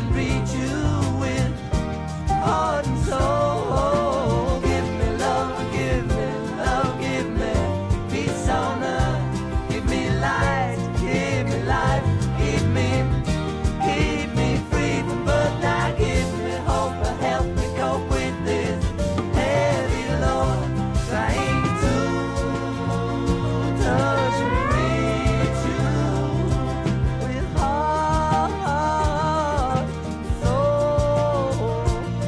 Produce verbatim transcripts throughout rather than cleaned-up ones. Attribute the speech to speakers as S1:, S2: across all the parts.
S1: and reach you with heart and soul. Give me love, give me love, give me peace on earth. Give me light, give me life, keep me, keep me free from birth. Now give me hope, help me cope with this heavy load. Trying to touch and reach you with heart and soul.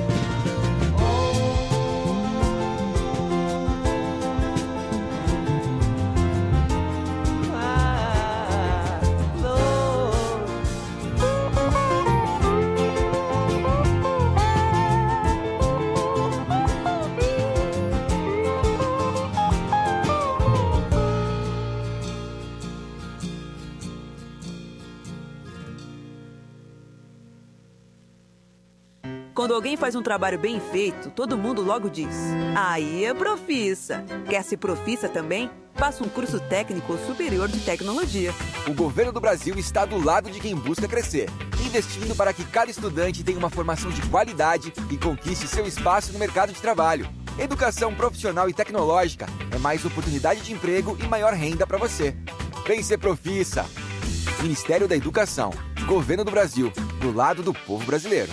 S1: Oh, my Lord.
S2: Quando alguém faz um trabalho bem feito, todo mundo logo diz: aí é profissa. Quer ser profissa também? Faça um curso técnico ou superior de tecnologia.
S3: O governo do Brasil está do lado de quem busca crescer, investindo para que cada estudante tenha uma formação de qualidade e conquiste seu espaço no mercado de trabalho. Educação profissional e tecnológica é mais oportunidade de emprego e maior renda para você. Vem ser profissa. Ministério da Educação, Governo do Brasil, do lado do povo brasileiro.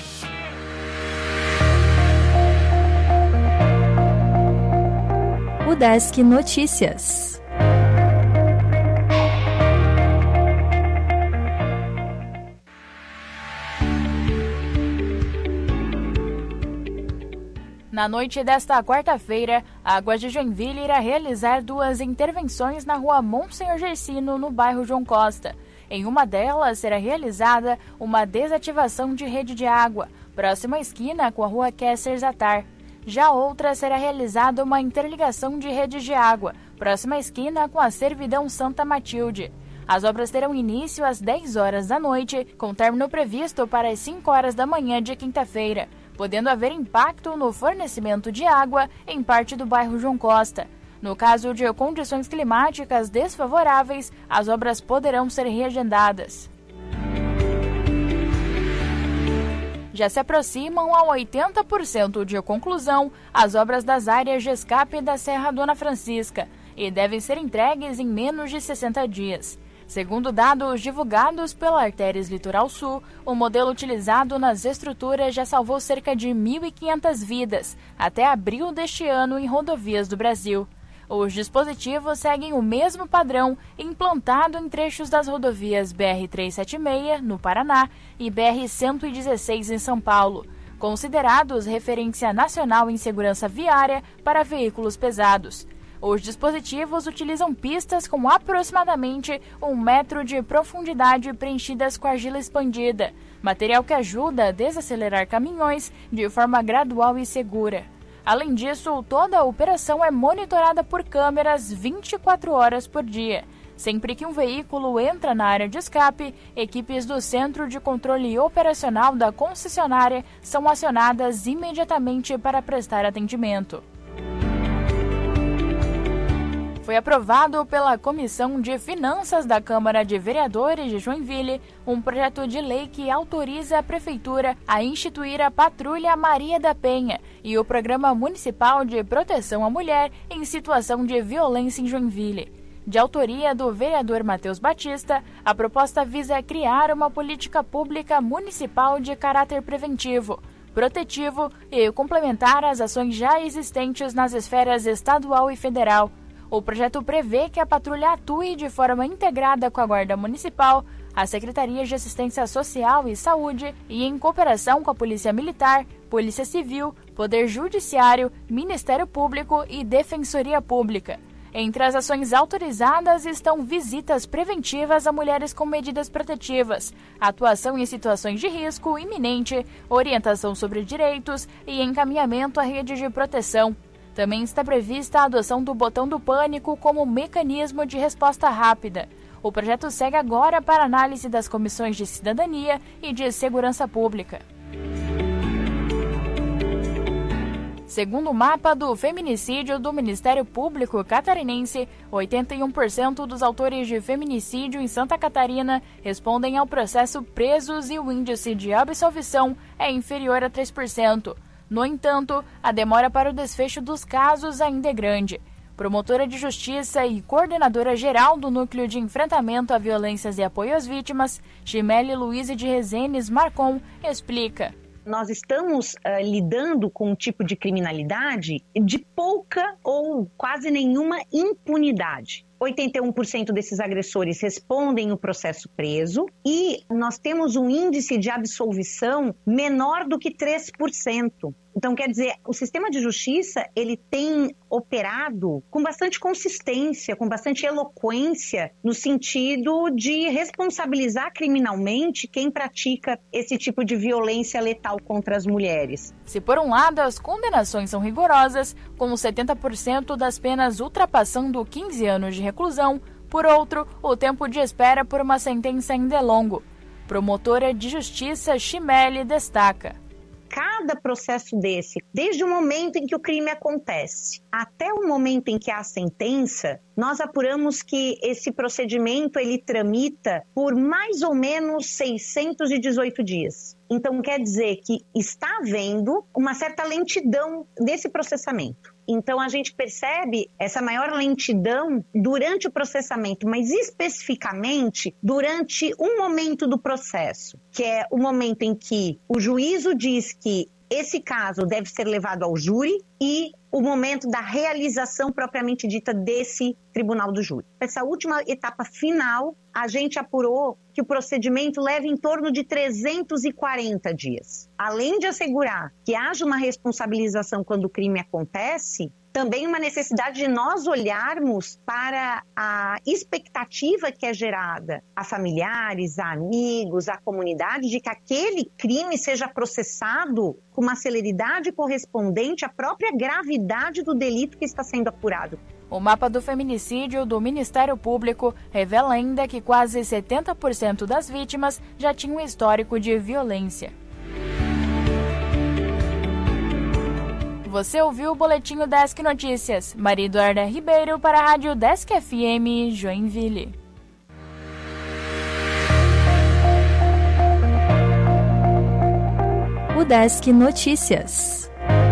S4: Udesc Notícias.
S5: Na noite desta quarta-feira, a Águas de Joinville irá realizar duas intervenções na rua Monsenhor Gersino, no bairro João Costa. Em uma delas, será realizada uma desativação de rede de água, próxima à esquina com a rua Kessler Zatar. Já outra será realizada uma interligação de redes de água, próxima à esquina com a Servidão Santa Matilde. As obras terão início às dez horas da noite, com término previsto para as cinco horas da manhã de quinta-feira, podendo haver impacto no fornecimento de água em parte do bairro João Costa. No caso de condições climáticas desfavoráveis, as obras poderão ser reagendadas. Já se aproximam a oitenta por cento de conclusão as obras das áreas de escape da Serra Dona Francisca e devem ser entregues em menos de sessenta dias. Segundo dados divulgados pela Artérias Litoral Sul, o modelo utilizado nas estruturas já salvou cerca de mil e quinhentas vidas até abril deste ano em rodovias do Brasil. Os dispositivos seguem o mesmo padrão implantado em trechos das rodovias B R trezentos e setenta e seis, no Paraná, e B R cento e dezesseis, em São Paulo, considerados referência nacional em segurança viária para veículos pesados. Os dispositivos utilizam pistas com aproximadamente um metro de profundidade preenchidas com argila expandida, material que ajuda a desacelerar caminhões de forma gradual e segura. Além disso, toda a operação é monitorada por câmeras vinte e quatro horas por dia. Sempre que um veículo entra na área de escape, equipes do Centro de Controle Operacional da concessionária são acionadas imediatamente para prestar atendimento. Foi aprovado pela Comissão de Finanças da Câmara de Vereadores de Joinville um projeto de lei que autoriza a Prefeitura a instituir a Patrulha Maria da Penha e o Programa Municipal de Proteção à Mulher em Situação de Violência em Joinville. De autoria do vereador Matheus Batista, a proposta visa criar uma política pública municipal de caráter preventivo, protetivo e complementar às ações já existentes nas esferas estadual e federal. O projeto prevê que a patrulha atue de forma integrada com a Guarda Municipal, a Secretaria de Assistência Social e Saúde e em cooperação com a Polícia Militar, Polícia Civil, Poder Judiciário, Ministério Público e Defensoria Pública. Entre as ações autorizadas estão visitas preventivas a mulheres com medidas protetivas, atuação em situações de risco iminente, orientação sobre direitos e encaminhamento à rede de proteção. Também está prevista a adoção do botão do pânico como mecanismo de resposta rápida. O projeto segue agora para análise das comissões de cidadania e de segurança pública. Segundo o mapa do feminicídio do Ministério Público catarinense, oitenta e um por cento dos autores de feminicídio em Santa Catarina respondem ao processo presos e o índice de absolvição é inferior a três por cento. No entanto, a demora para o desfecho dos casos ainda é grande. Promotora de Justiça e coordenadora geral do Núcleo de Enfrentamento a Violências e Apoio às Vítimas, Chimele Luize de Rezenes Marcon, explica.
S4: Nós estamos uh, lidando com um tipo de criminalidade de pouca ou quase nenhuma impunidade. oitenta e um por cento desses agressores respondem o processo preso e nós temos um índice de absolvição menor do que três por cento. Então, quer dizer, o sistema de justiça, ele tem operado com bastante consistência, com bastante eloquência, no sentido de responsabilizar criminalmente quem pratica esse tipo de violência letal contra as mulheres.
S5: Se por um lado as condenações são rigorosas, com setenta por cento das penas ultrapassando quinze anos de reclusão, por outro, o tempo de espera por uma sentença ainda é longo. Promotora de Justiça Chimele destaca.
S4: Cada processo desse, desde o momento em que o crime acontece até o momento em que há a sentença, nós apuramos que esse procedimento ele tramita por mais ou menos seiscentos e dezoito dias. Então quer dizer que está havendo uma certa lentidão desse processamento. Então a gente percebe essa maior lentidão durante o processamento, mas especificamente durante um momento do processo, que é o momento em que o juízo diz que esse caso deve ser levado ao júri e o momento da realização propriamente dita desse tribunal do júri. Essa última etapa final, a gente apurou que o procedimento leva em torno de trezentos e quarenta dias. Além de assegurar que haja uma responsabilização quando o crime acontece, também uma necessidade de nós olharmos para a expectativa que é gerada a familiares, a amigos, à comunidade, de que aquele crime seja processado com uma celeridade correspondente à própria gravidade do delito que está sendo apurado.
S5: O mapa do feminicídio do Ministério Público revela ainda que quase setenta por cento das vítimas já tinham histórico de violência. Você ouviu o Boletim Desk Notícias. Maria Eduarda Ribeiro para a Rádio Desk F M Joinville.
S6: O Desk Notícias.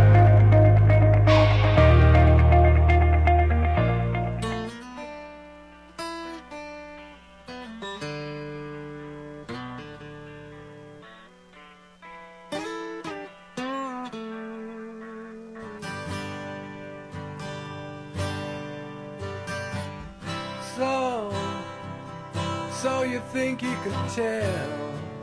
S1: So, so you think you could tell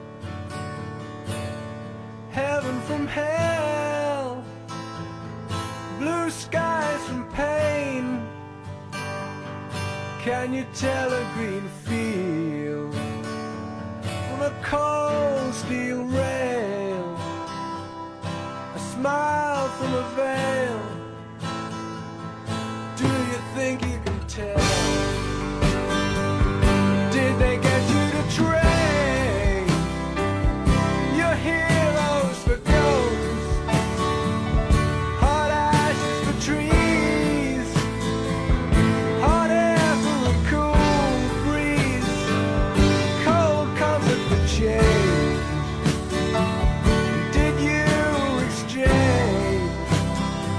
S1: heaven from hell, blue skies from pain? Can you tell a green field from a cold steel rail, a smile from a veil? Do you think you can tell? Did they get you to trade your heroes for ghosts, hot ashes for trees, hot air for a cool breeze, cold comfort for change? Did you exchange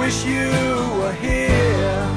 S1: wish you were here.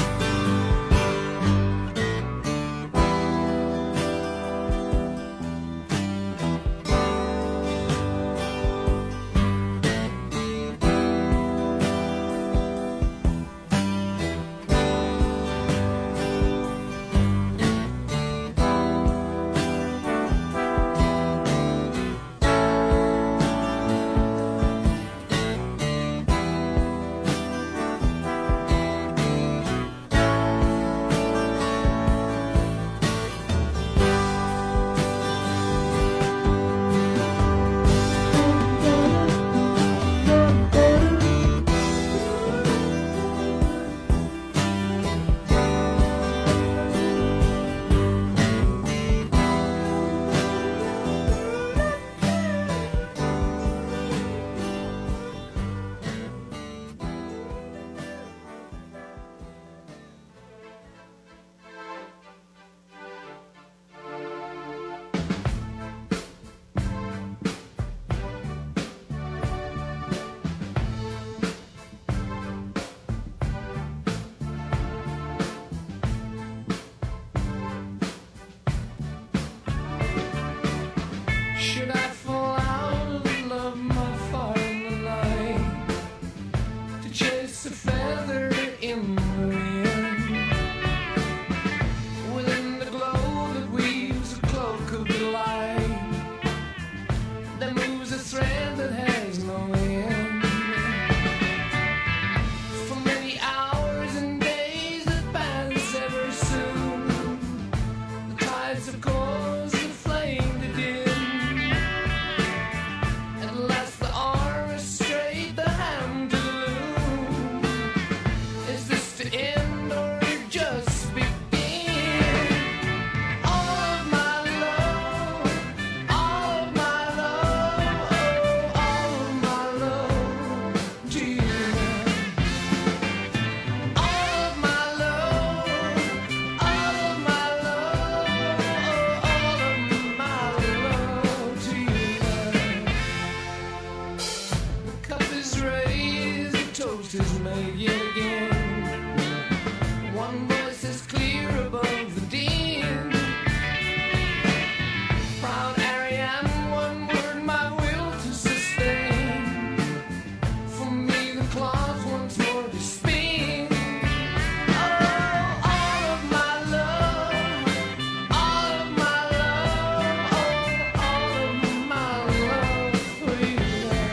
S1: Should I fall out of love, my fire in the night, to chase a feather in the wind, within the glow that weaves a cloak of delight, that moves a thread that has no end, for many hours and days that pass ever soon, the tides of cause the flame to dim. Is made yet again. One voice is clear above the din. Proud Ariane, one word my will to sustain. For me the cloth once more to spin. Oh, all of my love, all of my love, oh, all of my love for you.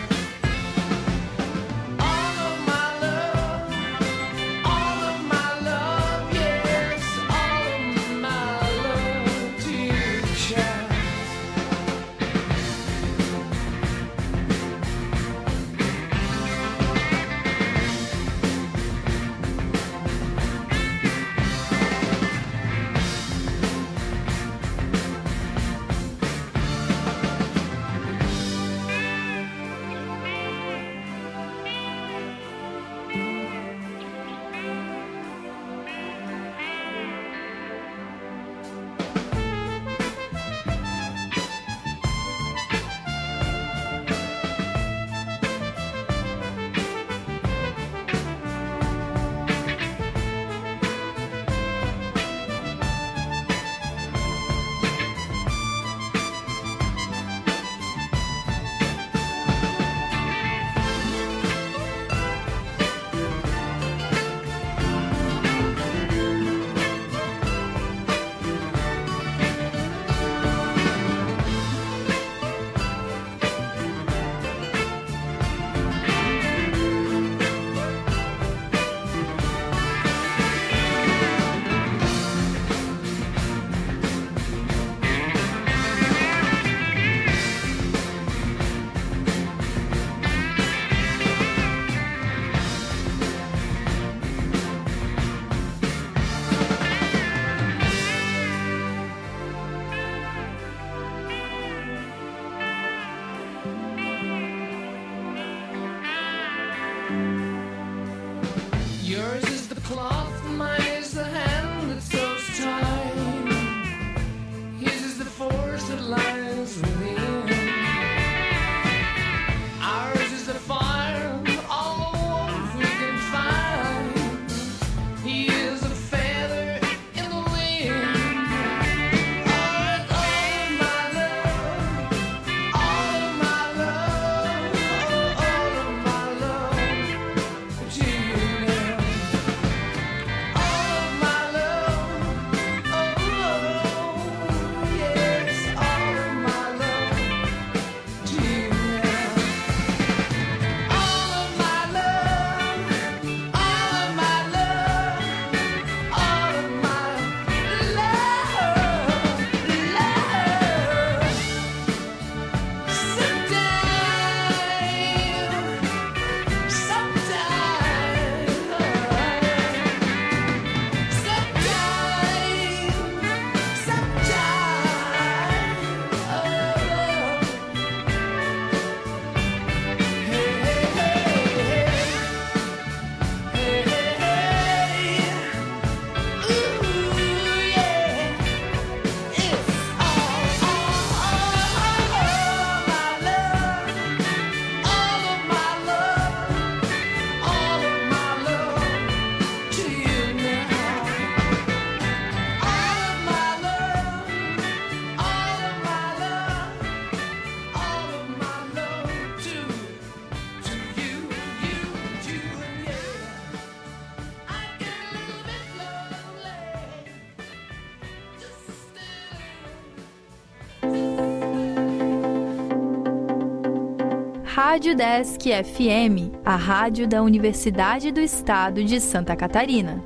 S1: Yours is the cloth, mine is the hand that sews time. His is the force that lies within. Ours is the fire, all the warmth we can find.
S6: Rádio Desk F M, a rádio da Universidade do Estado de Santa Catarina.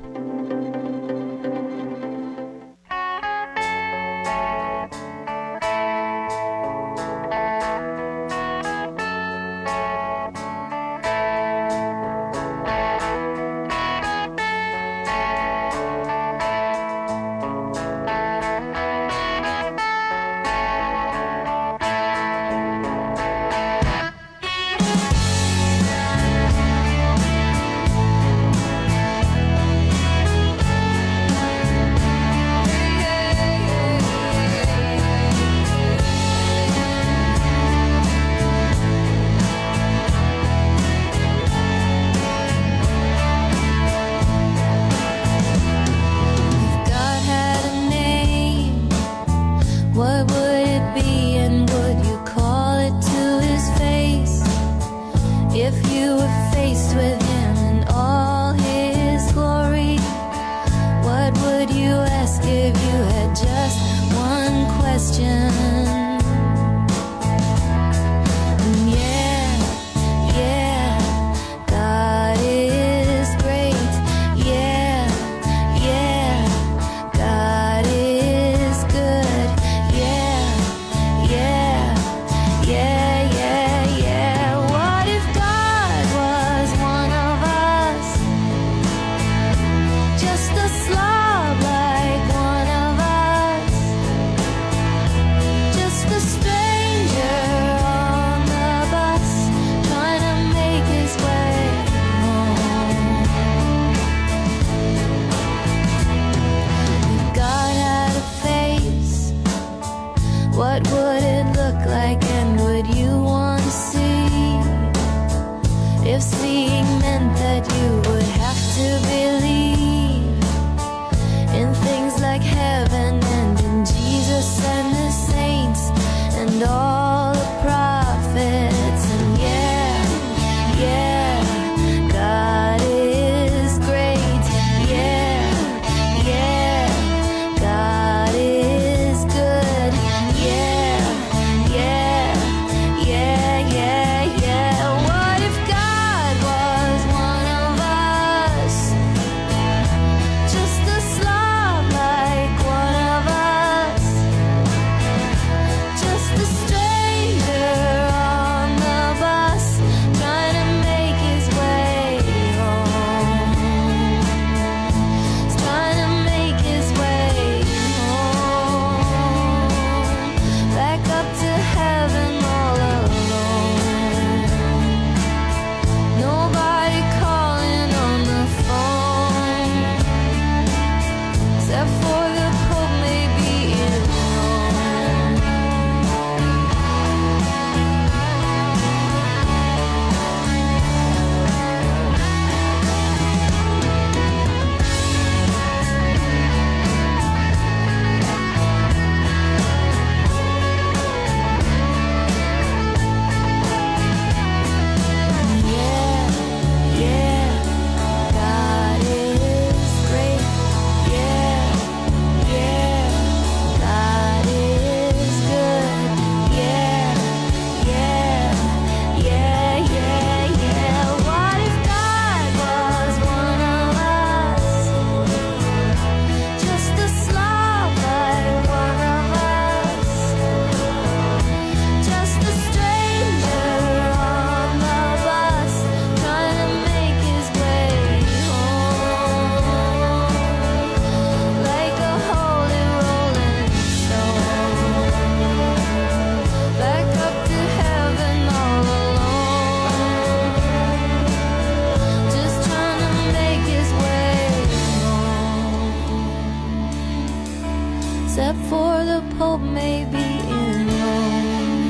S7: except for the Pope maybe in Rome.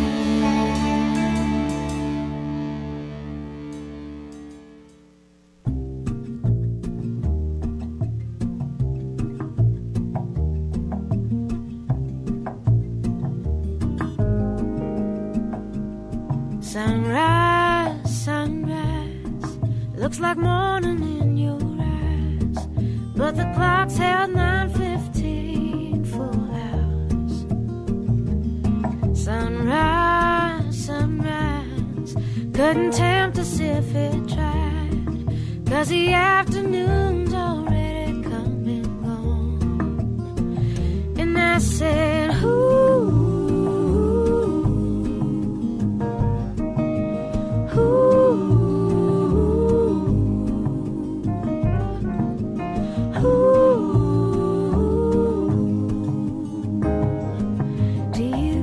S8: Sunrise, sunrise, looks like morning in your eyes, but the clock's held nine fifteen full hours. Sunrise, sunrise, Wouldn't tempt us if it tried, 'cause the afternoon's already come and gone. And I said, ooh, ooh, ooh. Do you?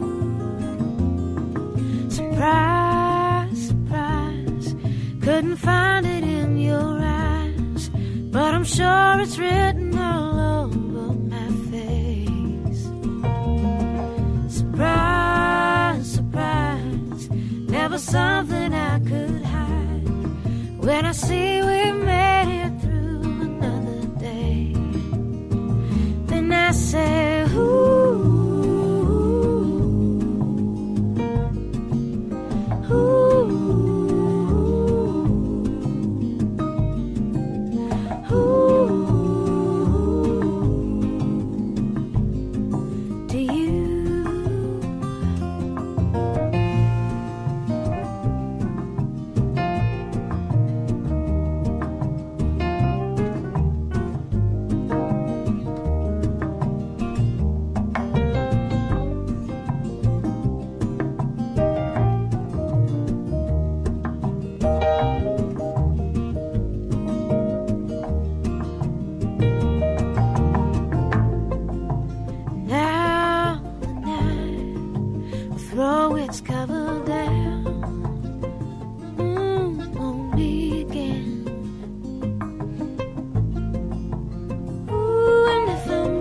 S8: Surprise, surprise, couldn't find it in your eyes, but I'm sure it's written all over my face. Surprise, surprise, never something I could hide. When I see we made it through another day, then I say, ooh, throw its cover down mm, on me again. Ooh, and if I'm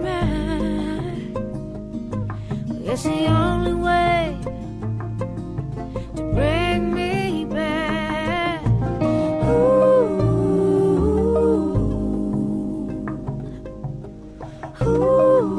S8: right, well, it's the only way to bring me back. Ooh, ooh.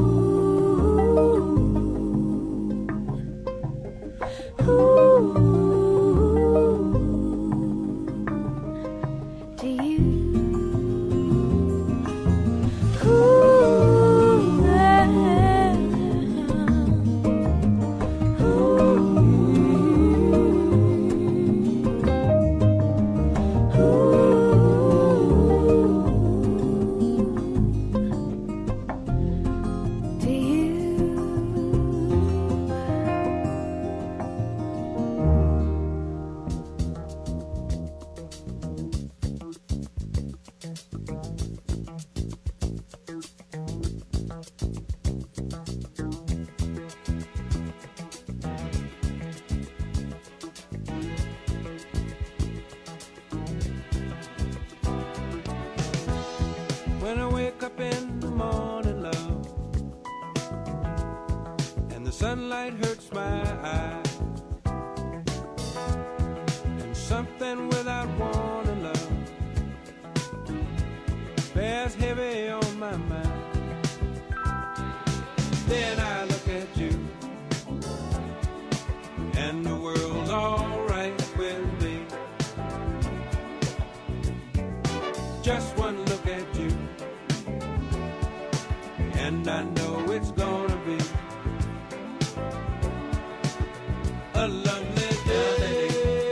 S9: When I wake up in the morning, love, and the sunlight hurts my eyes, and something without warning, love, bears heavy on my mind. Then I look at you, and the world's alright with me. Just one look at you, and I know it's gonna be a lovely day.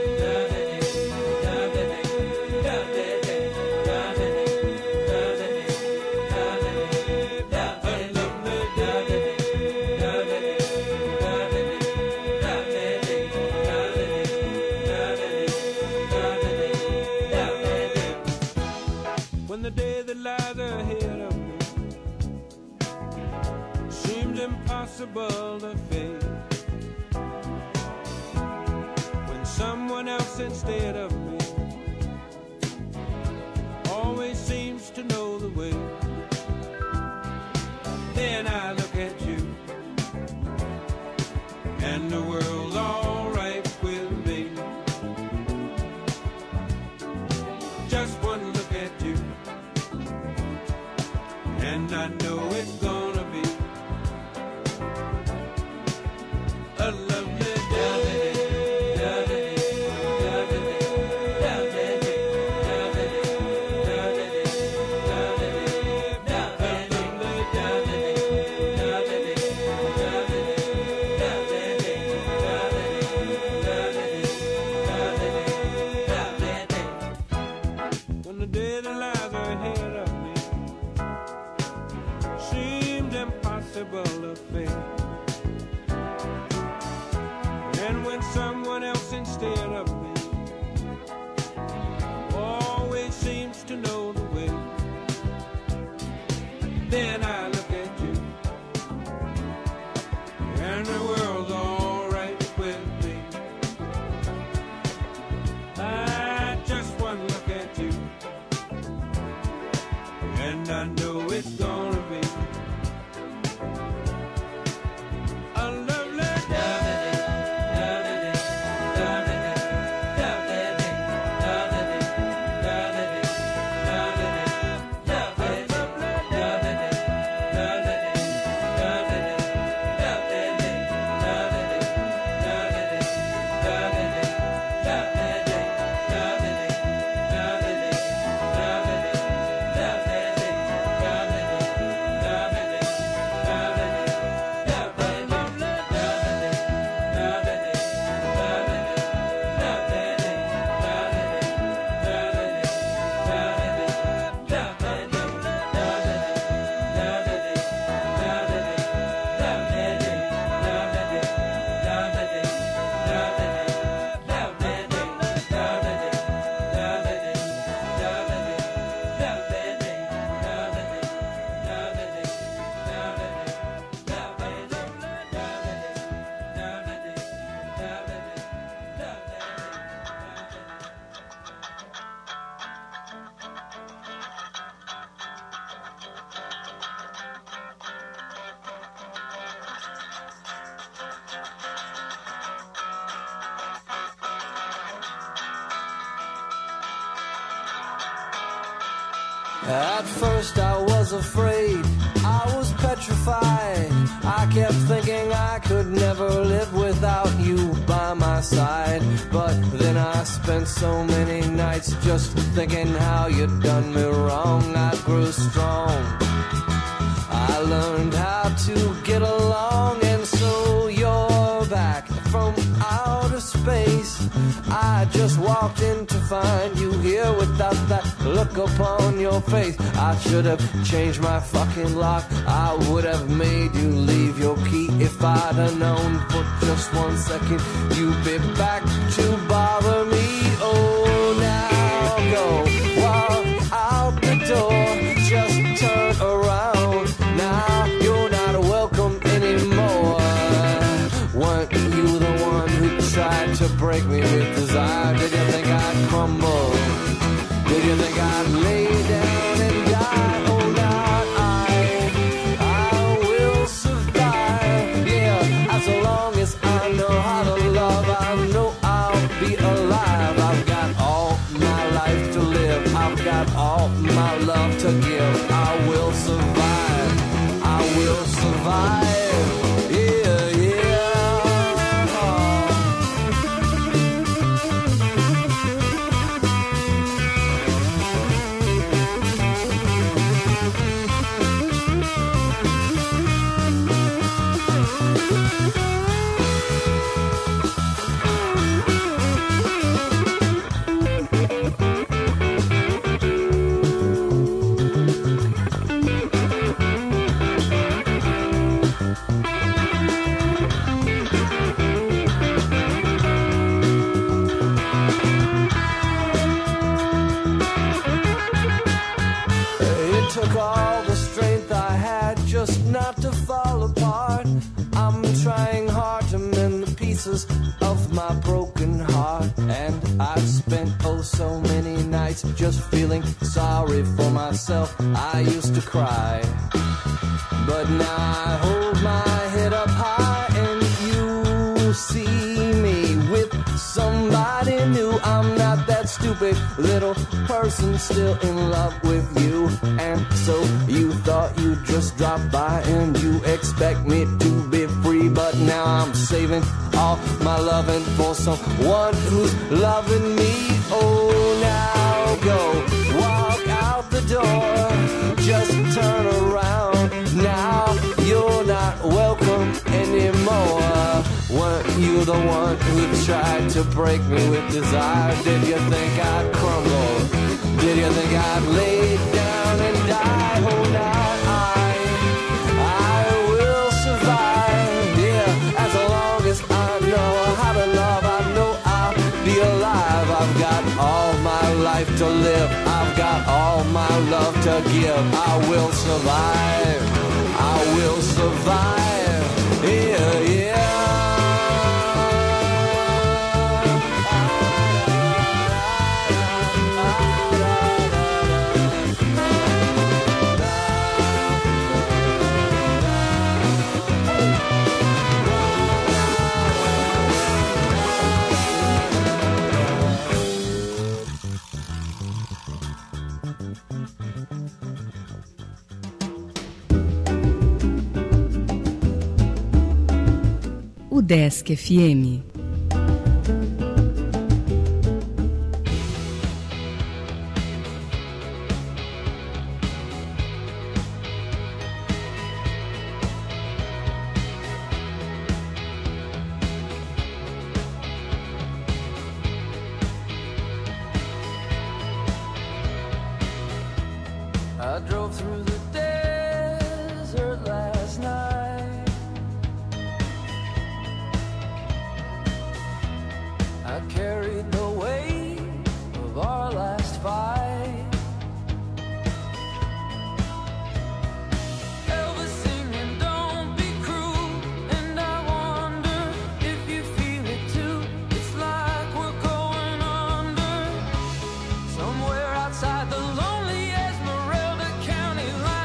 S9: When the day that lies ahead of me seems impossible to face, when someone else instead of me always seems to know the way, then I look at you, and the world's alright with me. Just one look at you, and I know it's gonna be a lovely day. inevitable affair. And when someone else instead of me always seems to know the way, then I look at you and the world's all right with me. I just one look at you and I know it's gonna be a lovely day.
S1: At first I was afraid, I was petrified. I kept thinking I could never live without you by my side. But then I spent so many nights just thinking how you'd done me wrong. I grew strong, I learned how to get along. And so you're back from outer space. I just walked in to find you here without that look upon your face. I should have changed my fucking lock. I would have made you leave your key if I'd have known for just one second you'd be back to bother me. Oh, now go walk out the door, just turn around. Now you're not welcome anymore. Weren't you the one who tried to break me with desire? Did you think I'd crumble? Did you think I'd lay down and die? Oh, not I. I will survive. Yeah, as long as I know how to love, I know I'll be alive. I've got all my life to live. I've got all my love to give. I will survive. I will survive. Yeah, yeah. Took all the strength I had just not to fall apart. I'm trying hard to mend the pieces of my broken heart. And I've spent oh so many nights just feeling sorry for myself. I used to cry, but now I hold my head up high and you see me with somebody new. I'm not that stupid little person still in love with you. And so you thought you'd just drop by and you expect me to be free. But now I'm saving all my loving for someone who's loving me. Oh, now go walk out the door, just turn around. Now you're not welcome anymore. Weren't you the one who tried to break me with desire? Did you think I'd crumble? Did you think I'd lay down and die? Oh, not I. I will to give. I will survive. I will survive. Yeah, yeah.
S10: Desk F M.
S1: I drove through the desert last night. I carried the weight of our last fight. Elvis singing, don't be cruel. And I wonder if you feel it too. It's like we're going under. Somewhere outside the lonely Esmeralda County line.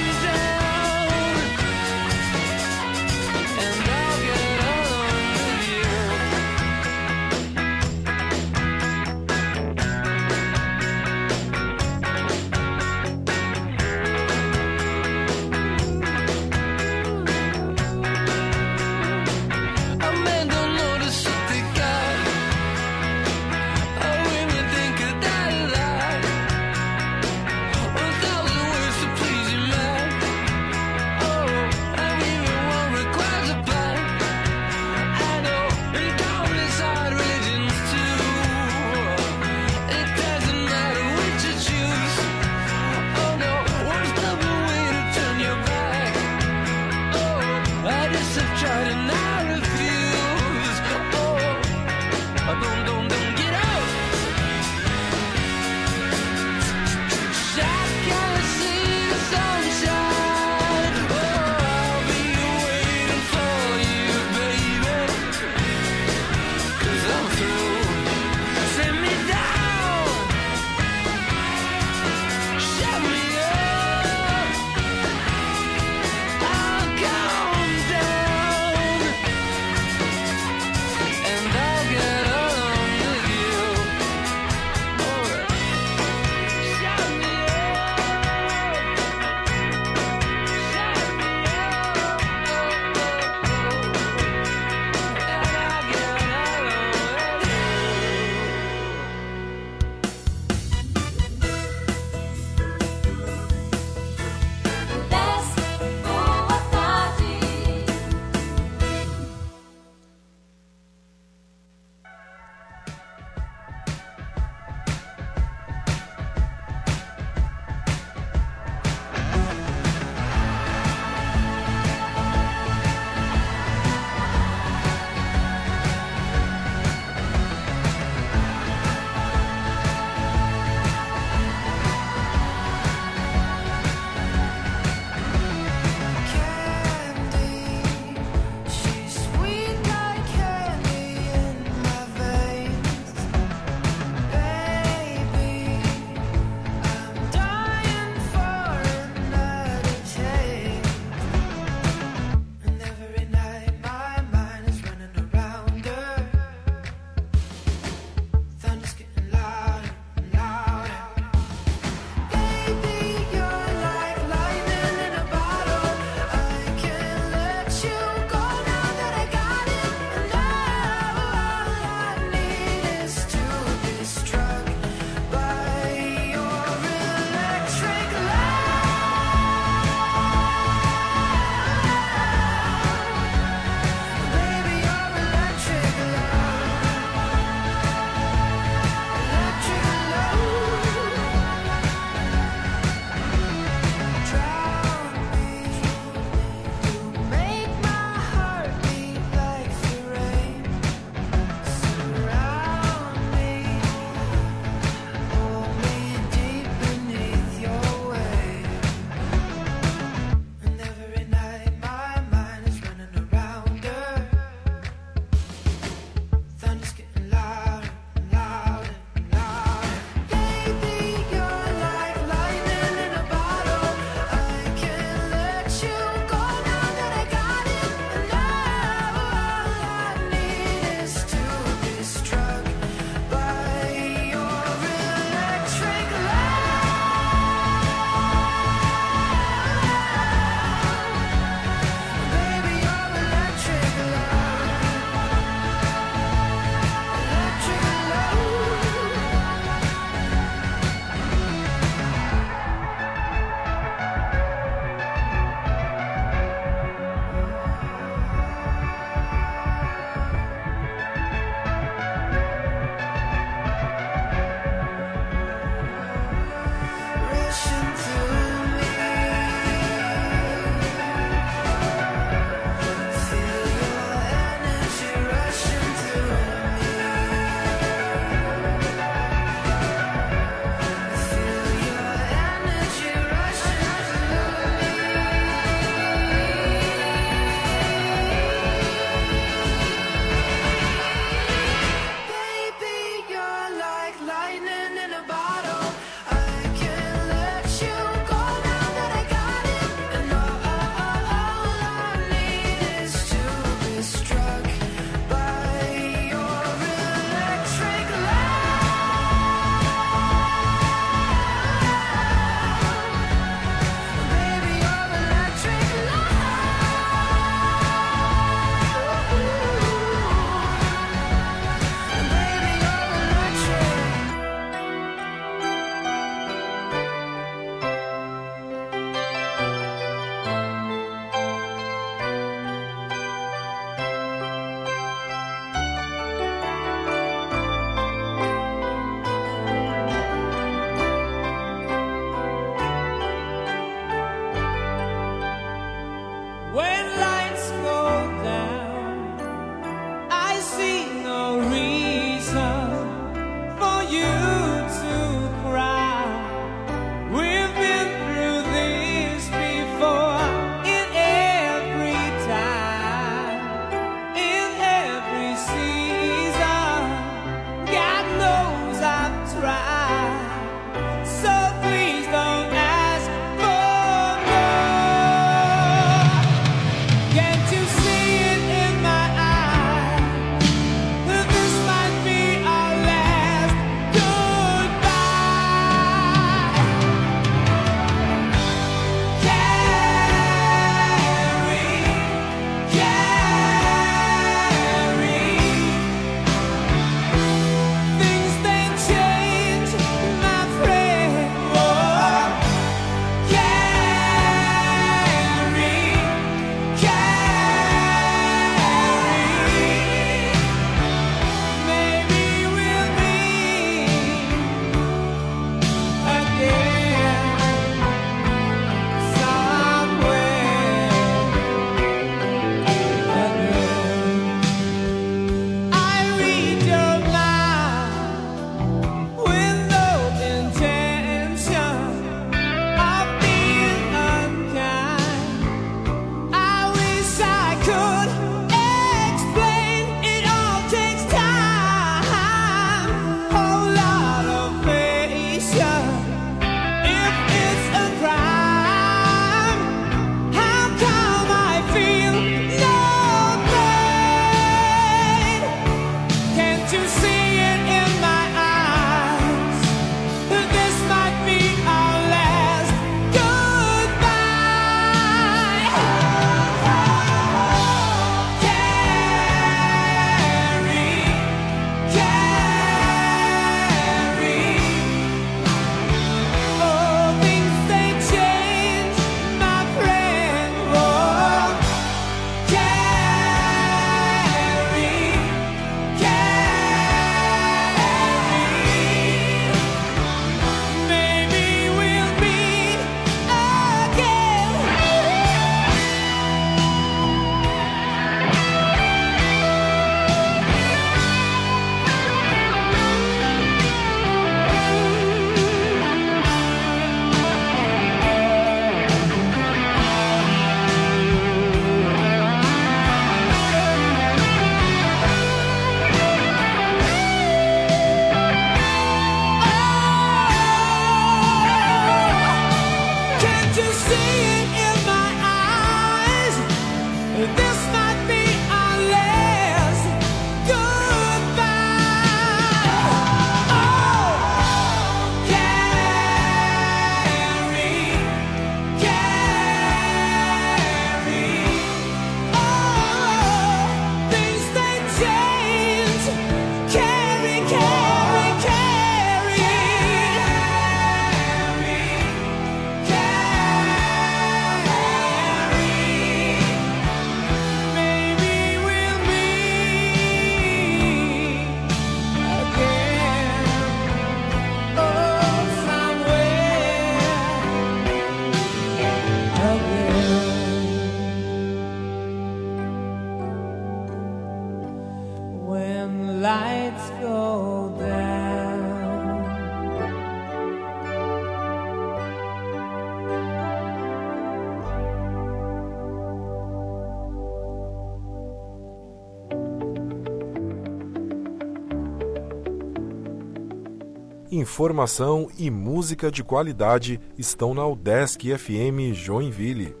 S11: Informação e música de qualidade estão na UDESC F M Joinville.